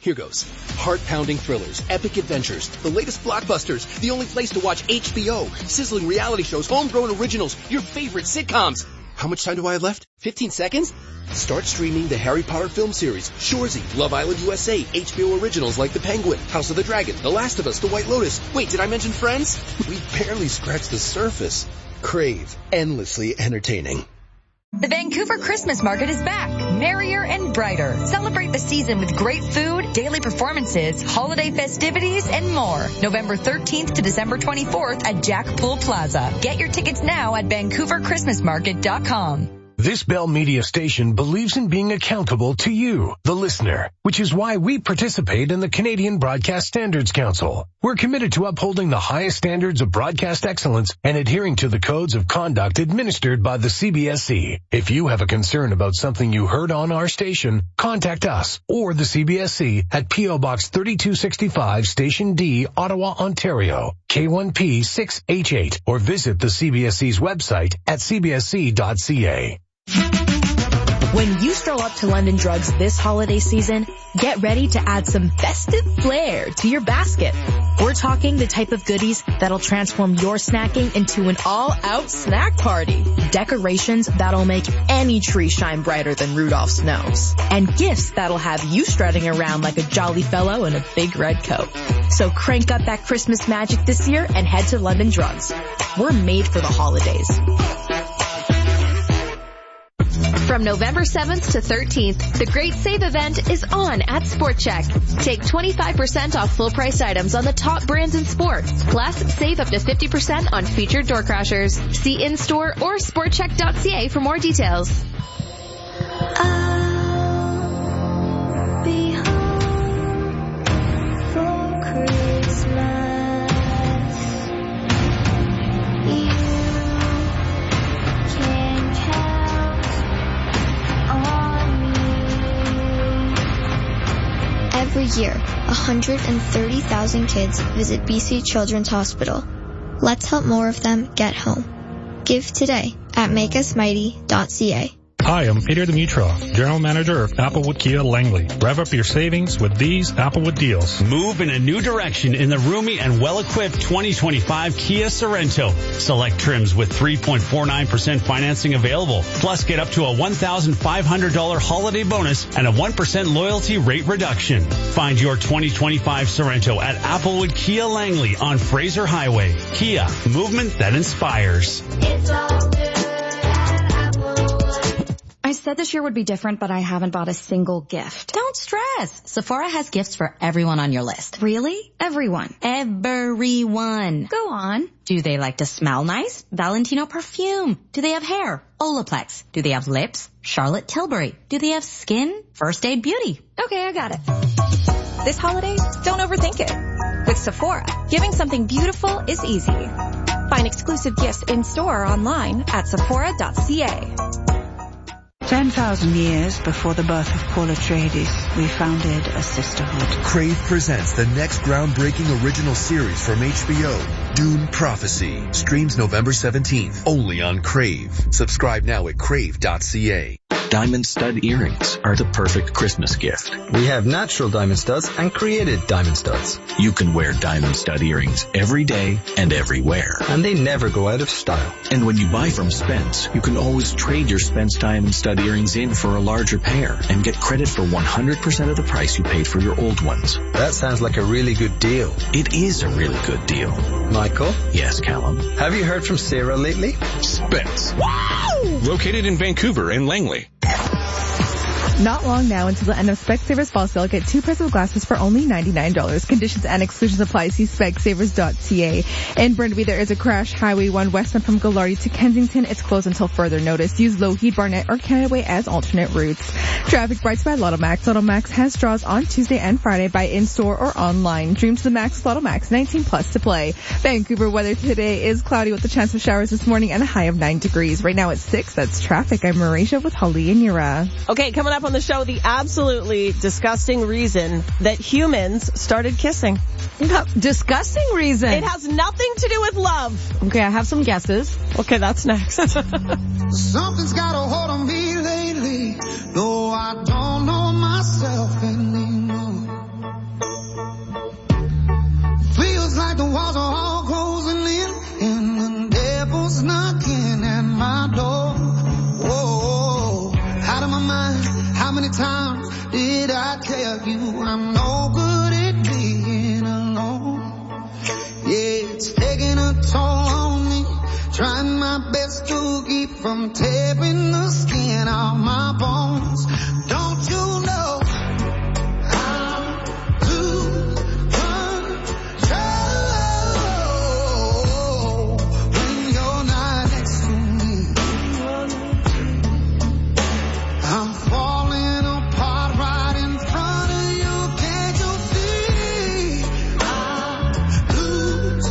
Here goes. Heart-pounding thrillers, epic adventures, the latest blockbusters, the only place to watch H B O, sizzling reality shows, homegrown originals, your favorite sitcoms. How much time do I have left? fifteen seconds? Start streaming the Harry Potter film series, Shoresy, Love Island U S A, H B O originals like The Penguin, House of the Dragon, The Last of Us, The White Lotus. Wait, did I mention Friends? We barely scratched the surface. Crave. Endlessly entertaining. The Vancouver Christmas Market is back, merrier and brighter. Celebrate the season with great food, daily performances, holiday festivities, and more. November thirteenth to December twenty-fourth at Jack Pool Plaza. Get your tickets now at vancouver christmas market dot com. This Bell Media station believes in being accountable to you, the listener, which is why we participate in the Canadian Broadcast Standards Council. We're committed to upholding the highest standards of broadcast excellence and adhering to the codes of conduct administered by the C B S C. If you have a concern about something you heard on our station, contact us or the C B S C at P O Box thirty-two sixty-five, Station D, Ottawa, Ontario, K one P six H eight, or visit the C B S C's website at c b s c dot c a. When you stroll up to London Drugs this holiday season, get ready to add some festive flair to your basket. We're talking the type of goodies that'll transform your snacking into an all-out snack party. Decorations that'll make any tree shine brighter than Rudolph's nose. And gifts that'll have you strutting around like a jolly fellow in a big red coat. So crank up that Christmas magic this year and head to London Drugs. We're made for the holidays. From November seventh to thirteenth, the Great Save event is on at Sport Check. Take twenty-five percent off full-price items on the top brands in sport. Plus, save up to fifty percent on featured door crashers. See in-store or sport check dot c a for more details. I'll be home for Christmas. You can count on me. Every year, one hundred thirty thousand kids visit B C Children's Hospital. Let's help more of them get home. Give today at make us mighty dot c a. Hi, I'm Peter Dimitro, General Manager of Applewood Kia Langley. Rev up your savings with these Applewood deals. Move in a new direction in the roomy and well-equipped twenty twenty-five Kia Sorento. Select trims with three point four nine percent financing available. Plus, get up to a one thousand five hundred dollars holiday bonus and a one percent loyalty rate reduction. Find your twenty twenty-five Sorento at Applewood Kia Langley on Fraser Highway. Kia, movement that inspires. It's all good. I said this year would be different, but I haven't bought a single gift. Don't stress. Sephora has gifts for everyone on your list. Really? Everyone? Everyone. Go on. Do they like to smell nice? Valentino perfume. Do they have hair? Olaplex. Do they have lips? Charlotte Tilbury. Do they have skin? First Aid Beauty. Okay, I got it. This holiday, don't overthink it. With Sephora, giving something beautiful is easy. Find exclusive gifts in-store or online at sephora dot c a. Ten thousand years before the birth of Paul Atreides, we founded a sisterhood. Crave presents the next groundbreaking original series from H B O, Dune Prophecy. Streams November seventeenth, only on Crave. Subscribe now at crave dot c a. Diamond stud earrings are the perfect Christmas gift. We have natural diamond studs and created diamond studs. You can wear diamond stud earrings every day and everywhere. And they never go out of style. And when you buy from Spence, you can always trade your Spence diamond stud earrings in for a larger pair and get credit for one hundred percent of the price you paid for your old ones. That sounds like a really good deal. It is a really good deal. Michael? Yes, Callum? Have you heard from Sarah lately? Spence. Wow! Located in Vancouver and Langley. Not long now until the end of Specsavers Fall Sale. Get two pairs of glasses for only ninety-nine dollars. Conditions and exclusions apply. See specsavers dot c a. In Burnaby, there is a crash. Highway one westbound from Gallardi to Kensington. It's closed until further notice. Use Lougheed, Barnett, or Canada Way as alternate routes. Traffic brought by Lotto Max. Lotto Max has draws on Tuesday and Friday by in-store or online. Dream to the max. Lotto Max. nineteen plus to play. Vancouver weather today is cloudy with a chance of showers this morning and a high of nine degrees. Right now it's six. That's traffic. I'm Marisha with Holly and Yura. Okay, coming up on the show, the absolutely disgusting reason that humans started kissing. Disgusting reason? It has nothing to do with love. Okay, I have some guesses. Okay, that's next. Something's got a hold on me lately, though I don't know myself anymore. I tell you I'm no good at being alone. Yeah, it's taking a toll on me, trying my best to keep from tearing the skin off my bones. Don't you know I'm losing control when you're not next to me? I'm falling apart right in front of you. Can't you see? I lose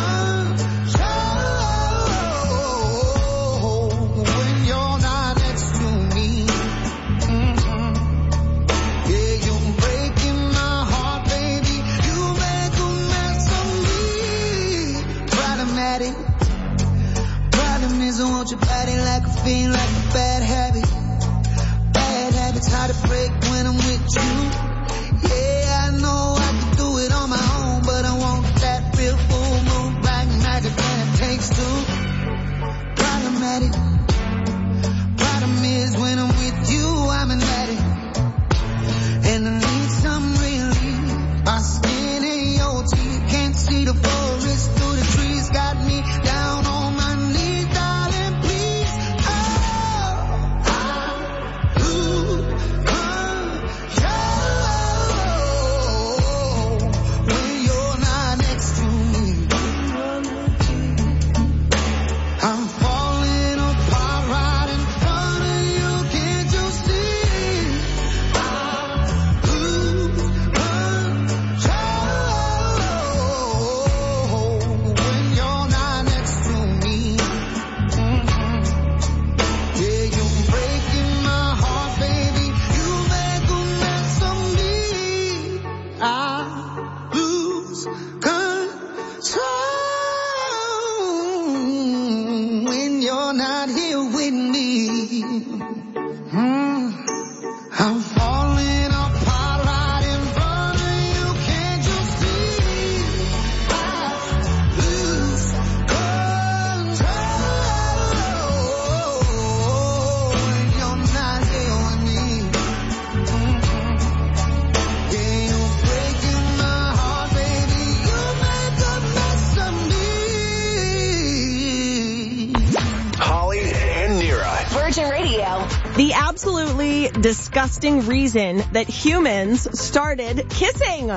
control when you're not next to me. Mm-hmm. Yeah, you're breaking my heart, baby. You make a mess of me. Problematic. Problem is I want your body like a fiend, like a bad habit. Bad habits hard to break when I'm with you. Yeah, I know I can do it on my own, but I want that real full moon black magic and it takes two. Problematic. Problem is when I'm with you, I'm an addict. And I need some relief. My skin and your teeth can't see the forest through the trees. Got me down on my knees, darling, please. Oh, I lose control when you're not next to me. I'm falling apart right in front of you. Can't you see? I lose control when you're not next to me. Mhm. Yeah, you're breaking my heart, baby. You make a mess of me. I lose control when you're not here with me. Mm. I'm falling apart right in front of you. Can't you see? I lose control when you're not here with me. Mhm. Yeah, you're breaking my heart, baby. You make a mess of me. Holly and Nira. Virgin Radio. The absolutely disgusting reason that humans started kissing.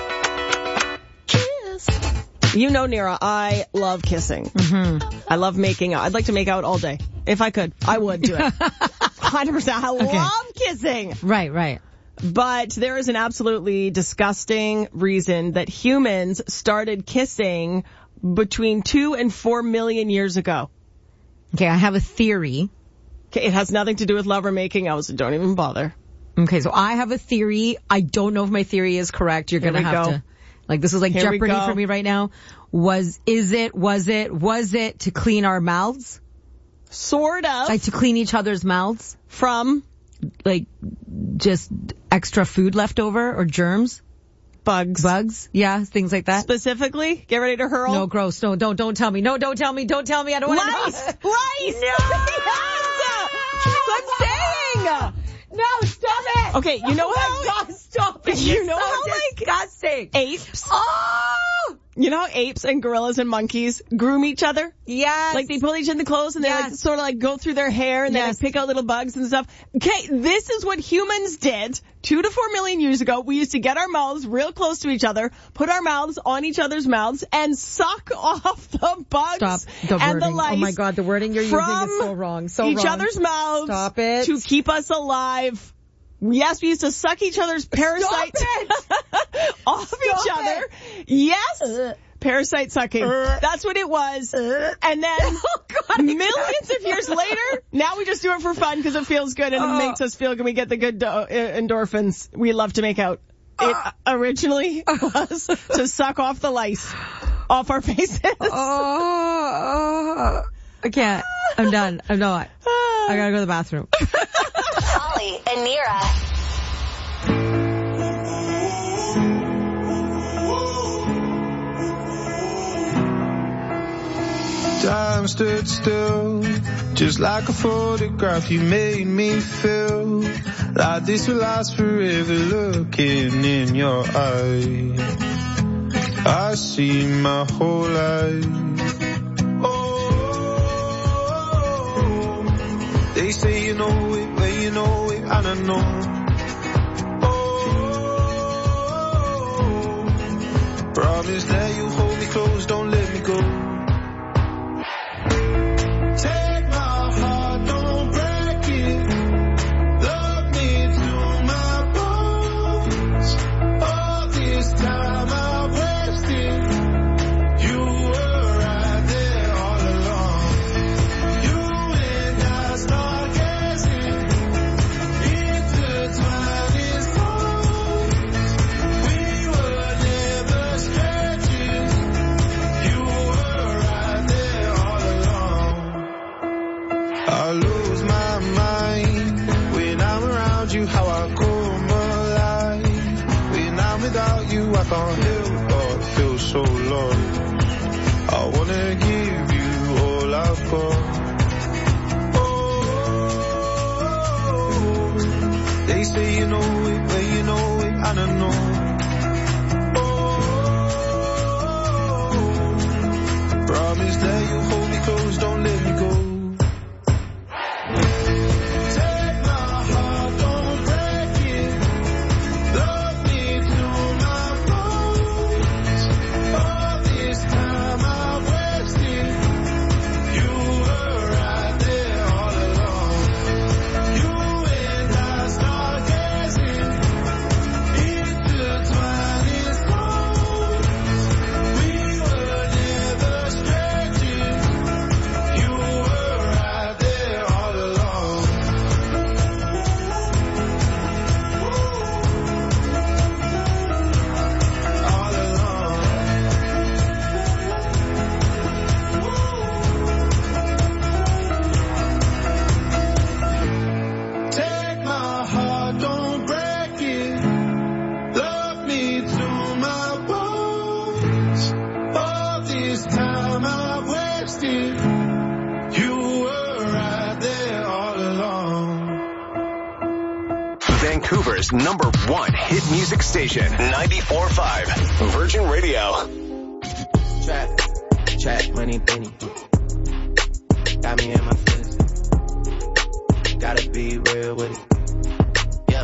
Kiss. You know, Nira, I love kissing. Mm-hmm. I love making out. I'd like to make out all day. If I could, I would do it. one hundred percent. I Okay. love kissing. Right, right. But there is an absolutely disgusting reason that humans started kissing between two and four million years ago. Okay, I have a theory. Okay, it has nothing to do with lover making out, so don't even bother. Okay, so I have a theory. I don't know if my theory is correct. You're Here going to we have go. to, like, this is like Here we Jeopardy go. for me right now. Was, is it, was it, was it to clean our mouths? Sort of. Like to clean each other's mouths? From? Like, just extra food left over or germs? Bugs. Bugs? Yeah, things like that. Specifically? Get ready to hurl? No, gross. No, don't, don't tell me. No, don't tell me. Don't tell me. I don't want to know. Lice! Lice! Yes! That's what I'm saying! No, stop it! Okay, you know Oh how... my God, stop it. You You're know so how, like, disgusting. apes... Oh! You know how apes and gorillas and monkeys groom each other? Yes. Like they pull each other in the clothes and they Yes. like sort of like go through their hair and Yes. they like pick out little bugs and stuff. Okay, this is what humans did two to four million years ago. We used to get our mouths real close to each other, put our mouths on each other's mouths, and suck off the bugs Stop the and the wording. lice. Oh my God, the wording you're using from is so wrong. So each wrong. other's mouths. Stop it. To keep us alive. Yes, we used to suck each other's parasites off Stop each other. it. Yes. Uh. Parasite sucking. Uh. That's what it was. Uh. And then Oh, God, millions of years later, now we just do it for fun because it feels good and Oh. it makes us feel good. We get the good do- uh, endorphins. We love to make out. It Uh. originally was to suck off the lice off our faces. Oh, I can't. I'm done. I'm not. I gotta go to the bathroom. Holly and Nira. Time stood still, just like a photograph. You made me feel like this will last forever. Looking in your eyes, I see my whole life. Oh, they say you know it, but you know it, and I know. Oh, promise that you hold me close, don't let me go. I can't help but feel so lost. I wanna give you all I've got. Oh, they say you know it, but you know it, and I know. Oh, promise that you hold me close, don't let me go. Vancouver's number one hit music station, ninety-four point five Virgin Radio. Trap, trap, money, penny. Got me in my feelings. Gotta be real with it. Yeah.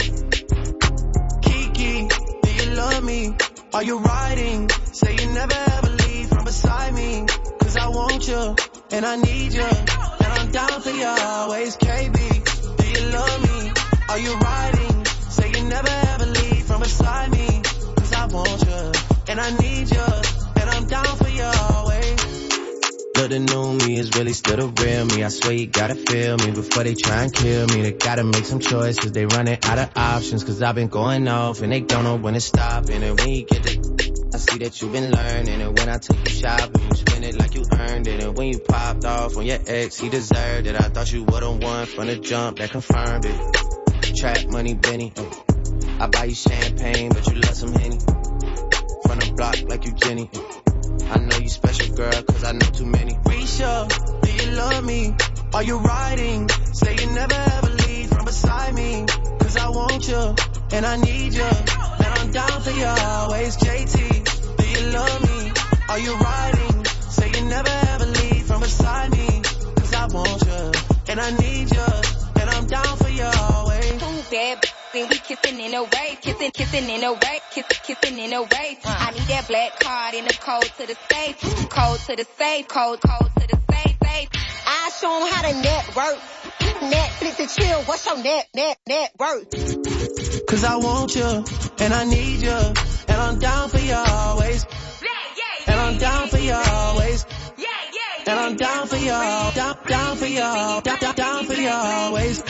Kiki, do you love me? Are you riding? Say you never ever leave from beside me. Cause I want you, and I need you. And I'm down for you always, K B. Do you love me? Are you riding? Say you never ever leave from beside me. Cause I want you, and I need you. And I'm down for you always. But the new me is really still the real me. I swear you gotta feel me before they try and kill me. They gotta make some choices, they running out of options. Cause I've been going off and they don't know when to stop. And when you get the I see that you've been learning. And when I take you shopping, you spend it like you earned it. And when you popped off on your ex, he deserved it. I thought you would've won from the jump, that confirmed it. Trap money, Benny. I buy you champagne, but you love some Henny. From the block like you Jenny. I know you special, girl, cause I know too many. Risha, do you love me? Are you riding? Say you never ever leave from beside me. Cause I want you, and I need you. And I'm down for you always, J T. Do you love me? Are you riding? Say you never ever leave from beside me. Cause I want you, and I need you. And I'm down for you always. Too bad. Then we kissing in a way, kissing, kissing in a way, kissing, kissing in a way. Uh. I need that black card in the code to the safe, code to the safe, code, code to the safe, safe. I show 'em how to network. Netflix and chill, what's your net, net, net worth? Cause I want you, and I need you, and I'm down for you always. Yeah, yeah, and I'm down for you always. Yeah, yeah, and I'm down for you, down, down for you, down, down, down for you always.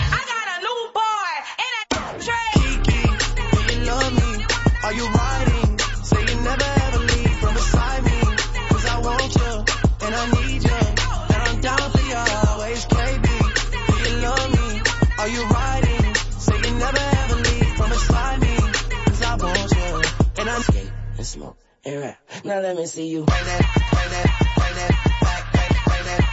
Kiki, do you love me? Are you riding? Say you never ever leave from beside me. Cause I want you, and I need you. And I'm down for you always, K B. Do you love me? Are you riding? Say you never ever leave from beside me. Cause I want you, and I'm skate and smoke and rap. Now let me see you. Bring that, bring that, bring that, back, back, bring that.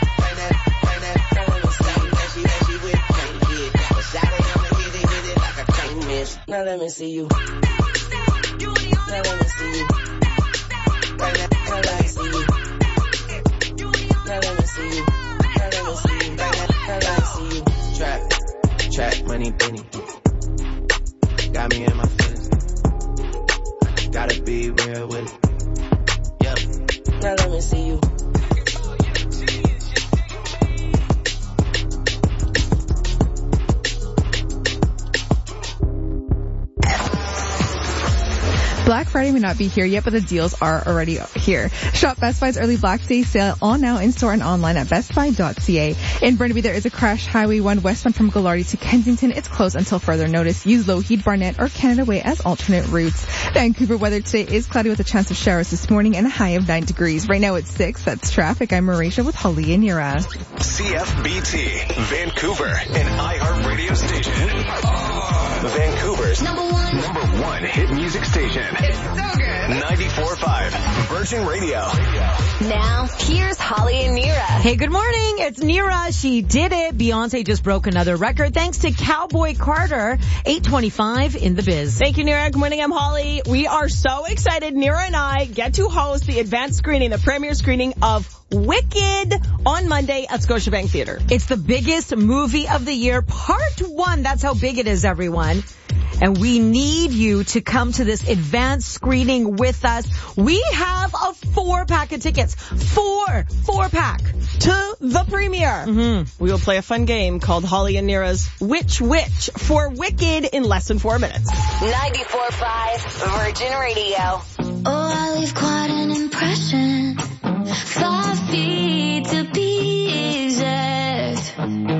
Now let me see you. Now let me see you. Right now, now let me see you. Now let me see you. Now let me see you. Right now, now let me see you. Trap, trap, money, penny. Got me in my feelings. Gotta be real with it. Yep. Now let me see you. Black Friday may not be here yet, but the deals are already here. Shop Best Buy's early Black Day sale all now in store and online at best buy dot c a. In Burnaby, there is a crash. Highway one westbound from Ghilardi to Kensington. It's closed until further notice. Use Lougheed, Barnett, or Canada Way as alternate routes. Vancouver weather today is cloudy with a chance of showers this morning and a high of nine degrees. Right now it's six. That's traffic. I'm Marisha with Holly and Nira. C F B T, Vancouver, an iHeart radio station. Vancouver's number one, number one hit music station. It's so good. ninety-four point five Virgin Radio. Now, here's Holly and Nira. Hey, good morning. It's Nira. She did it. Beyonce just broke another record thanks to Cowboy Carter. eight twenty-five in the biz. Thank you, Nira. Good morning. I'm Holly. We are so excited. Nira and I get to host the advanced screening, the premiere screening of Wicked on Monday at Scotiabank Theater. It's the biggest movie of the year, part one. That's how big it is, everyone. And we need you to come to this advanced screening with us. We have a four pack of tickets. Four, four pack. To the premiere. Mm-hmm. We will play a fun game called Holly and Nira's Which Witch for Wicked in less than four minutes. ninety-four point five Virgin Radio. Oh, I leave quite an impression. Five feet to be exact.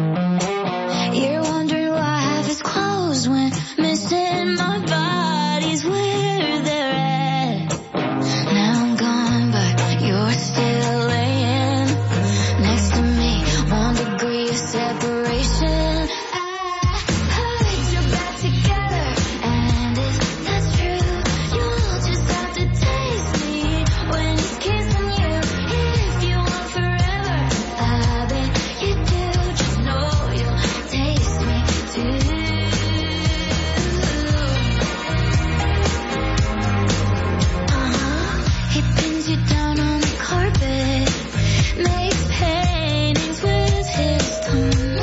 You're wondering why half is closed when missing my body's where they're at. Now I'm gone, but you're still laying next to me. One degree of separation. I heard you're back together, and if that's true, you'll just have to taste me when he's kissing you. If you want forever, I bet you do. Just know you'll taste me too. Uh-huh. He pins you down on the carpet, makes paintings with his tongue.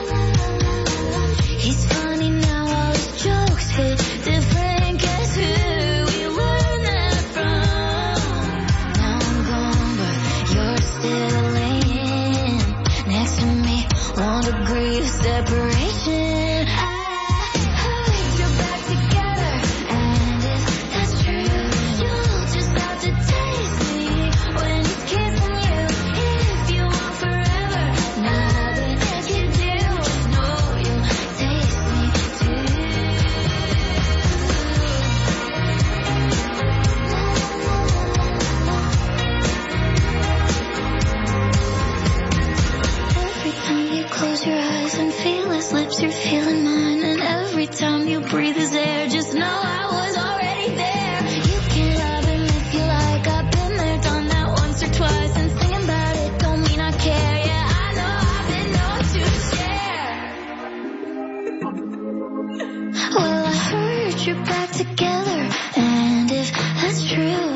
He's funny now, all his jokes hit different. Guess who we learned that from? Now I'm gone, but you're still laying next to me. One degree of separation. I heard you're back together, and if that's true, you'll just have to taste me when he's kissing you. If you want forever, now that you do, just know you'll taste me too. Every time you close your eyes and feel his lips, you're feeling mine. And every time you breathe his air, just know I was already there. You can love him if you like. I've been there, done that once or twice. And singing about it don't mean I care. Yeah, I know I've been known to share. Well, I heard you're back together, and if that's true,